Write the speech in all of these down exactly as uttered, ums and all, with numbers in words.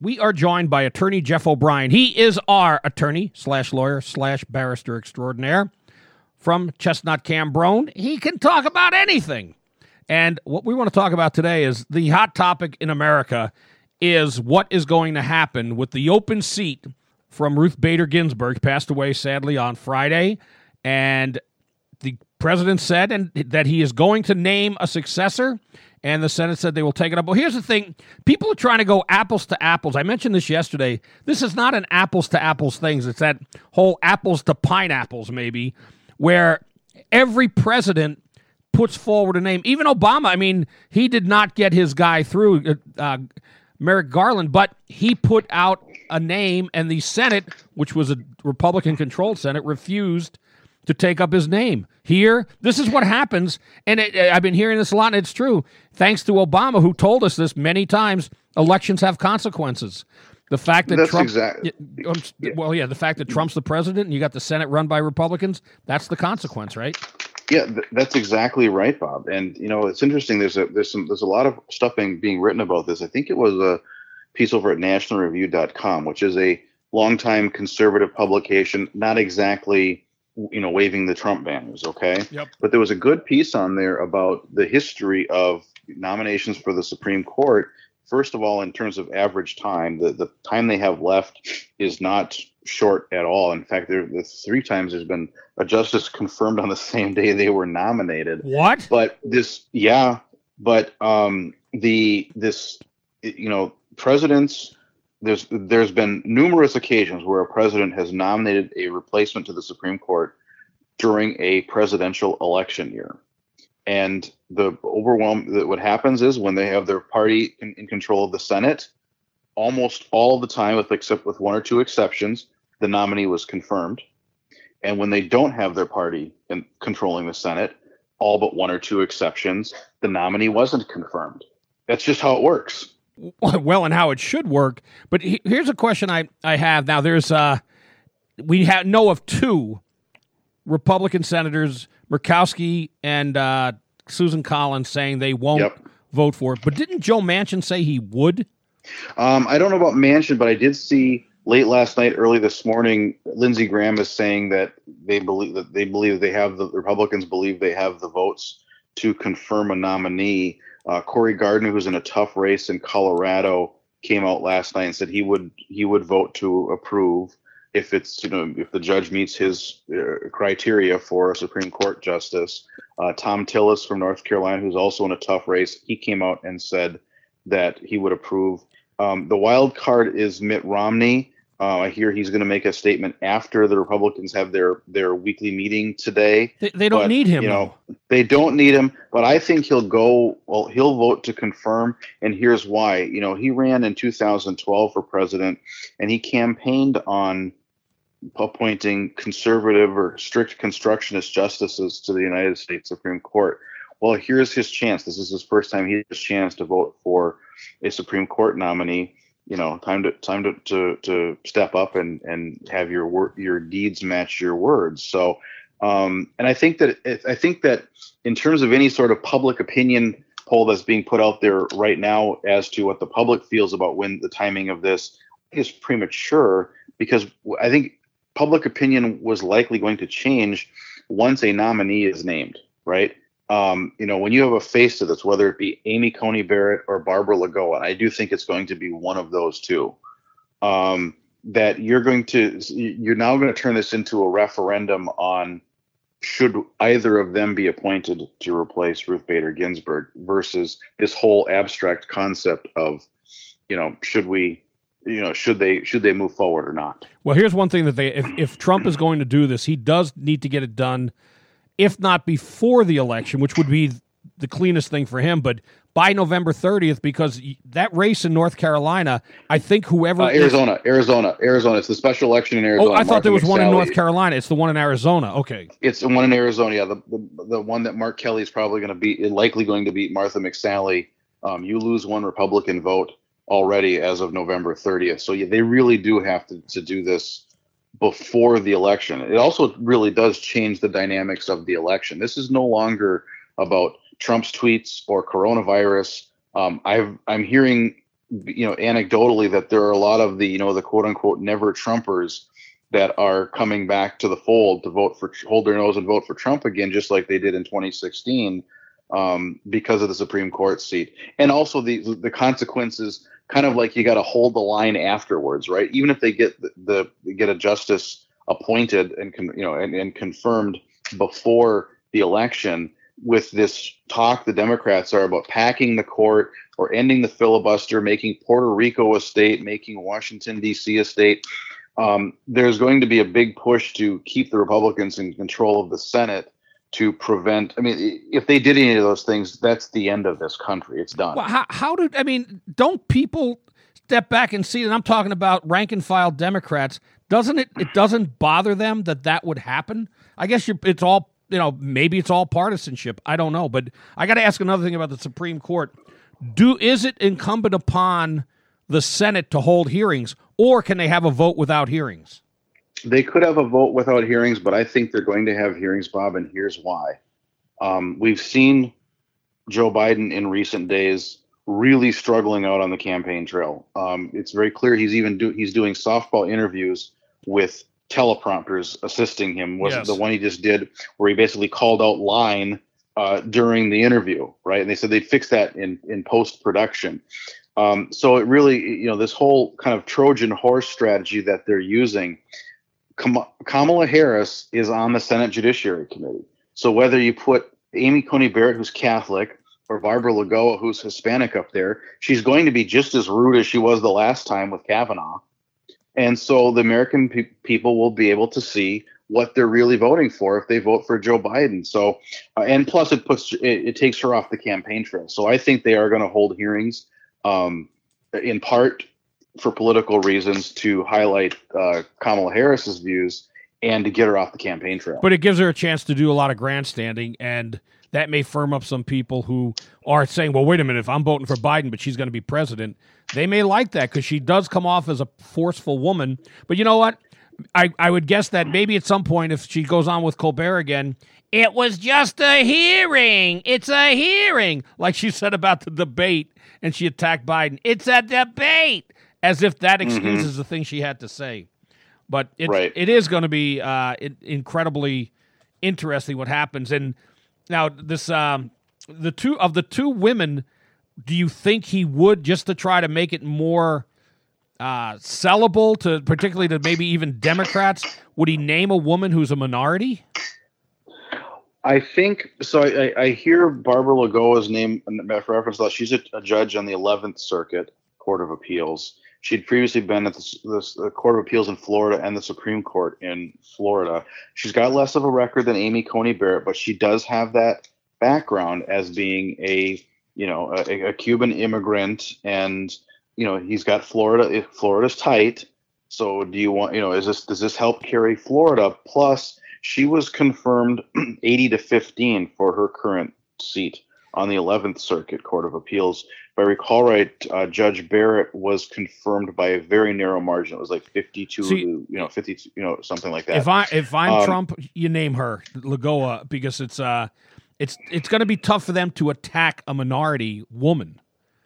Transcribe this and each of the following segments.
we are joined by attorney Jeff O'Brien. He is our attorney slash lawyer slash barrister extraordinaire from Chestnut Cambronne. He can talk about anything. And what we want to talk about today is the hot topic in America is what is going to happen with the open seat from Ruth Bader Ginsburg, passed away sadly on Friday. And the president said and that he is going to name a successor, and the Senate said they will take it up. Well, here's the thing. People are trying to go apples to apples. I mentioned this yesterday. This is not an apples to apples thing. It's that whole apples to pineapples, maybe, where every president puts forward a name. Even Obama, I mean, he did not get his guy through, uh, Merrick Garland, but he put out a name, and the Senate, which was a Republican-controlled Senate, refused to take up his name. Here, this is what happens, and it, I've been hearing this a lot, and it's true. Thanks to Obama, who told us this many times, elections have consequences. The fact that that's Trump, exactly, um, well, yeah, the fact that Trump's the president and you got the Senate run by Republicans, that's the consequence, right? Yeah, th- that's exactly right, Bob. And you know, it's interesting. There's a there's some there's a lot of stuff being being written about this. I think it was a piece over at national review dot com, which is a longtime conservative publication, not exactly, you know, waving the Trump banners, okay? Yep. But there was a good piece on there about the history of nominations for the Supreme Court. First of all, in terms of average time, the, the time they have left is not short at all. In fact, there the three times there's been a justice confirmed on the same day they were nominated. What? But this, yeah, but um, the this, you know, presidents. There's there's been numerous occasions where a president has nominated a replacement to the Supreme Court during a presidential election year. And the overwhelm what happens is when they have their party in, in control of the Senate, almost all the time, with except with one or two exceptions, the nominee was confirmed. And when they don't have their party in controlling the Senate, all but one or two exceptions, the nominee wasn't confirmed. That's just how it works. Well, and how it should work. But he, here's a question I, I have. Now, there's uh, we have know of two Republican senators, Murkowski and uh, Susan Collins, saying they won't Yep. vote for it. But didn't Joe Manchin say he would? Um, I don't know about Manchin, but I did see late last night, early this morning, Lindsey Graham is saying that they believe that they believe they have the Republicans believe they have the votes to confirm a nominee. Uh, Corey Gardner, who's in a tough race in Colorado, came out last night and said he would he would vote to approve if it's you know if the judge meets his uh, criteria for a Supreme Court justice. Uh, Tom Tillis from North Carolina, who's also in a tough race, he came out and said that he would approve. Um, the wild card is Mitt Romney. Uh, I hear he's going to make a statement after the Republicans have their, their weekly meeting today. They, they don't but, need him. You know, they don't need him, but I think he'll go, well, he'll vote to confirm. And here's why. You know, he ran in two thousand twelve for president, and he campaigned on appointing conservative or strict constructionist justices to the United States Supreme Court. Well, here's his chance. This is his first time he has a chance to vote for a Supreme Court nominee. You know, time to time to, to, to step up and, and have your wor- your deeds match your words. So, um, and I think that it, I think that in terms of any sort of public opinion poll that's being put out there right now as to what the public feels about when the timing of this is premature, because I think public opinion was likely going to change once a nominee is named, right? Um, you know, when you have a face to this, whether it be Amy Coney Barrett or Barbara Lagoa, I do think it's going to be one of those two, um, that you're going to, you're now going to turn this into a referendum on should either of them be appointed to replace Ruth Bader Ginsburg versus this whole abstract concept of, you know, should we, you know, should they, should they move forward or not? Well, here's one thing that they, if, if Trump is going to do this, he does need to get it done, if not before the election, which would be the cleanest thing for him, but by November thirtieth, because that race in North Carolina, I think whoever... Uh, Arizona, is, Arizona, Arizona. It's the special election in Arizona. Oh, I thought Martha there was McSally. one in North Carolina. It's the one in Arizona. Okay. It's the one in Arizona, yeah. The, the, the one that Mark Kelly is probably going to beat, likely going to beat Martha McSally. Um, you lose one Republican vote already as of November thirtieth. So yeah, they really do have to, to do this before the election. It also really does change the dynamics of the election. This is no longer about Trump's tweets or coronavirus. Um, I've, I'm hearing you know, anecdotally, that there are a lot of the, you know, the quote unquote never Trumpers that are coming back to the fold to vote for, hold their nose and vote for Trump again, just like they did in twenty sixteen, um, because of the Supreme Court seat. And also the the consequences, kind of like you got to hold the line afterwards, right? Even if they get the, the get a justice appointed and con, you know and, and confirmed before the election, with this talk the Democrats are about packing the court or ending the filibuster, making Puerto Rico a state, making Washington, D C a state. Um, there's going to be a big push to keep the Republicans in control of the Senate to prevent. I mean, if they did any of those things, that's the end of this country. It's done. Well, how, how did, I mean, don't people step back and see, and I'm talking about rank and file Democrats, doesn't it, it doesn't bother them that that would happen? I guess you, it's all, you know, maybe it's all partisanship. I don't know. But I got to ask another thing about the Supreme Court. Do, is it incumbent upon the Senate to hold hearings, or can they have a vote without hearings? They could have a vote without hearings, but I think they're going to have hearings, Bob, and here's why. Um, we've seen Joe Biden in recent days really struggling out on the campaign trail. Um, it's very clear he's even do, he's doing softball interviews with teleprompters assisting him. Wasn't Yes. the one he just did where he basically called out line uh, during the interview, right? And they said they'd fix that in, in post-production. Um, so it really, you know, this whole kind of Trojan horse strategy that they're using, Kam- Kamala Harris is on the Senate Judiciary Committee. So whether you put Amy Coney Barrett, who's Catholic, or Barbara Lagoa, who's Hispanic up there, she's going to be just as rude as she was the last time with Kavanaugh. And so the American pe- people will be able to see what they're really voting for if they vote for Joe Biden. So, uh, and plus it puts, it, it takes her off the campaign trail. So I think they are going to hold hearings, um, in part for political reasons, to highlight uh, Kamala Harris's views and to get her off the campaign trail. But it gives her a chance to do a lot of grandstanding, and that may firm up some people who are saying, well, wait a minute, if I'm voting for Biden, but she's going to be president, they may like that because she does come off as a forceful woman. But you know what? I, I would guess that maybe at some point, if she goes on with Colbert again, it was just a hearing. It's a hearing. Like she said about the debate, and she attacked Biden. It's a debate. As if that excuses mm-hmm. the thing she had to say. But it, right. it is going to be uh, it, incredibly interesting what happens. And now this, um, the two of the two women, do you think he would, just to try to make it more uh, sellable to, particularly to maybe even Democrats, would he name a woman who's a minority? I think so. I, I hear Barbara Lagoa's name reference. She's a, a judge on the eleventh Circuit Court of Appeals. She'd previously been at the, the, the Court of Appeals in Florida and the Supreme Court in Florida. She's got less of a record than Amy Coney Barrett, but she does have that background as being a, you know, a, a Cuban immigrant, and you know he's got Florida. Florida's tight, so do you want, you know, is this does this help carry Florida? Plus, she was confirmed eighty to fifteen for her current seat on the eleventh Circuit Court of Appeals. If I recall right, uh, Judge Barrett was confirmed by a very narrow margin. It was like fifty-two, See, to, you know, fifty, you know, something like that. If I if I'm um, Trump, you name her Lagoa, because it's uh it's it's going to be tough for them to attack a minority woman.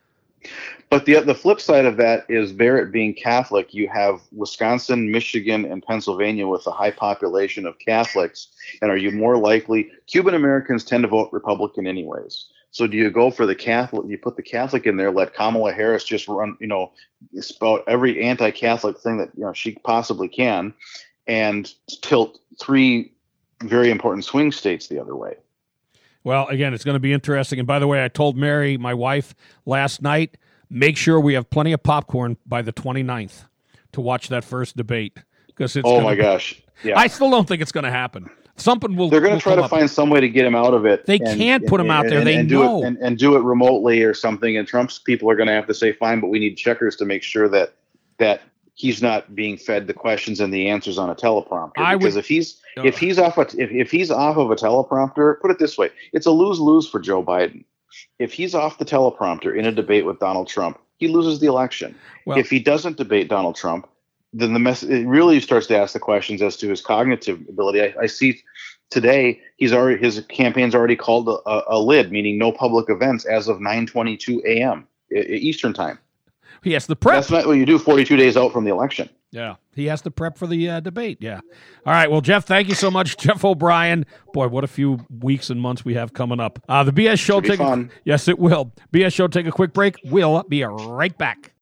But the the flip side of that is Barrett being Catholic. You have Wisconsin, Michigan, and Pennsylvania with a high population of Catholics. And are you more likely? Cuban Americans tend to vote Republican anyways. So do you go for the Catholic? You put the Catholic in there, let Kamala Harris just run, you know, spout every anti-Catholic thing that you know she possibly can, and tilt three very important swing states the other way. Well, again, it's going to be interesting. And by the way, I told Mary, my wife, last night, make sure we have plenty of popcorn by the twenty-ninth to watch that first debate. Because it's oh my be, gosh, yeah. I still don't think it's going to happen. Something will. They're going will to try to up. find some way to get him out of it. They and, can't put and, him out and, there. And, they and know do it, and, and do it remotely or something. And Trump's people are going to have to say, "Fine, but we need checkers to make sure that that he's not being fed the questions and the answers on a teleprompter." I because would, if he's uh, if he's off a, if if he's off of a teleprompter, put it this way, it's a lose lose for Joe Biden. If he's off the teleprompter in a debate with Donald Trump, he loses the election. Well, if he doesn't debate Donald Trump, then the mess it really starts to ask the questions as to his cognitive ability. I, I see today he's already his campaign's already called a, a lid, meaning no public events as of nine twenty-two a.m. Eastern time. He has to prep. That's not what you do forty-two days out from the election. Yeah, he has to prep for the uh, debate. Yeah. All right. Well, Jeff, thank you so much, Jeff O'Brien. Boy, what a few weeks and months we have coming up. Uh, the B S Show. Should be take fun. A, yes, it will. B S Show. Take a quick break. We'll be right back.